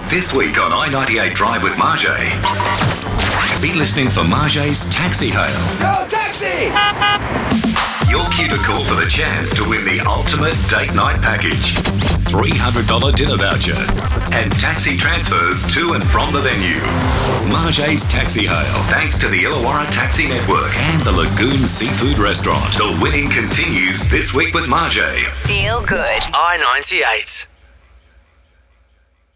This week on I-98 Drive with Marjay. Be listening for Marjay's Taxi Hail. Go taxi! Your cue to call for the chance to win the ultimate date night package, $300 dinner voucher, and taxi transfers to and from the venue. Marjay's Taxi Hail, thanks to the Illawarra Taxi Network and the Lagoon Seafood Restaurant. The winning continues this week with Marjay. Feel good. I-98.